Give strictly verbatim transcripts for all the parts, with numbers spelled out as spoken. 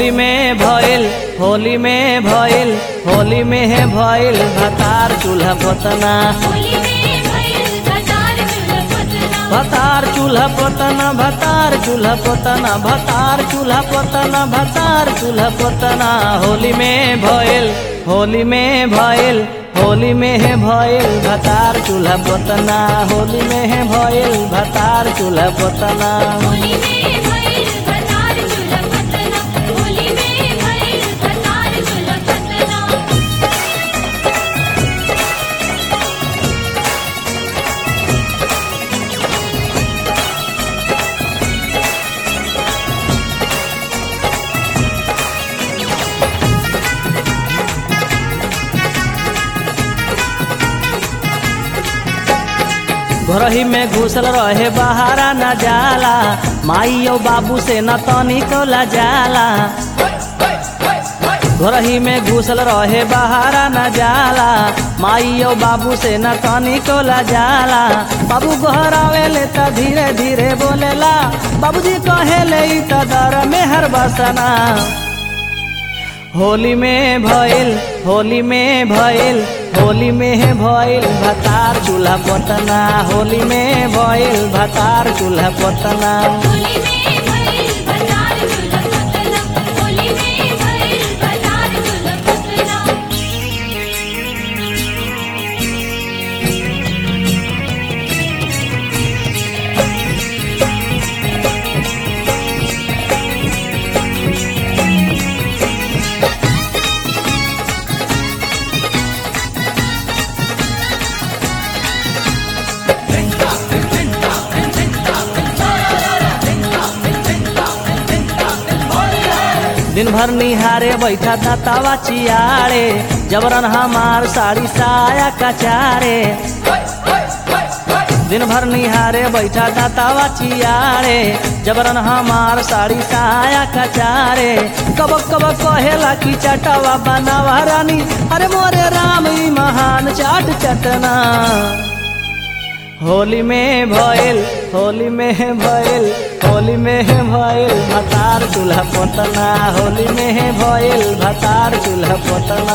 होली में भइल होली में भइल होली में है भइल भतार चूल्हा पोतना भतार चूल्हा पोतना भतार चूल्हा पोतना भतार चूल्हा पोतना भतार चूल्हा पोतना होली में भइल होली में भइल होली में है भइल भतार चूल्हा पोतना होली में है भइल भतार चूल्हा पोतना घरही में घुसल रहे बहारा न जाला माई और बाबू से न तनिको ला जाला घरही में घुसल रहे बहारा न जाला माई और बाबू से न तनिको ला जाला बाबू घर आवेले त धीरे धीरे बोलेला बाबूजी कहेले त दर में हर बसना होली में भइल होली में भइल होली में है भइल भतार चूल्हा पोतना होली में भइल भतार चूल्हा पोतना दिन भर निहारे बैठा था तवा चियारे जबरन हमार साड़ी साया कचारे दिन भर निहारे बैठा था तवा चियारे जबरन हमार साड़ी साया कचारे कबक कबक कहेला की चटवा बनावा रानी अरे मोरे राम ई महान चाट चटना होली में भइल होली में भइल होली में भइल भतार चूल्हा पोतना होली में भइल भतार चूल्हा पोतना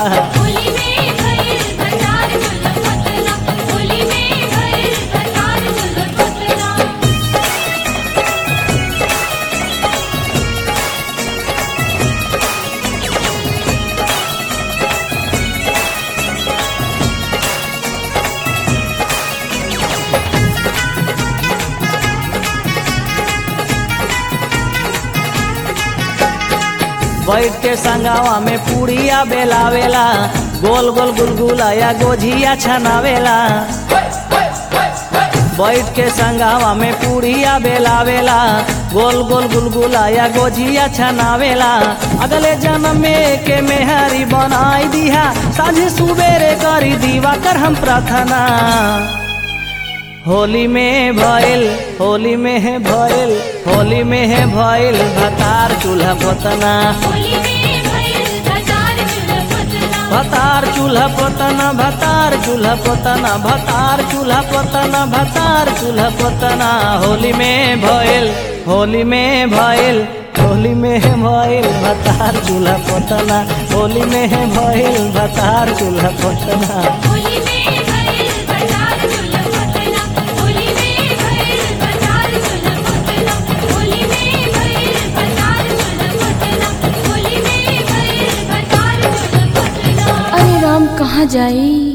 बैठ के संगावा में पूड़िया बेलावेला गोल गोल गुलगुला या गोझिया छनावेला बैठ के संगावा में पूड़िया बेलावेला गोल गोल गुलगुला या गोझिया छनावेला अगले जन्म में के मेहरी बनाई दिया साझे सुबेरे करी दीवा कर हम प्रार्थना होली में भइल होली में है भइल होली में है भइल भतार चूल्हा पोतना भतार चूल्हा पोतना भतार चूल्हा पोतना भतार चूल्हा पोतना भतार चूल्हा पोतना होली में भइल होली में भइल होली में है भइल भतार चूल्हा पोतना होली में है भइल भतार चूल्हा पोतना कहाँ जाई।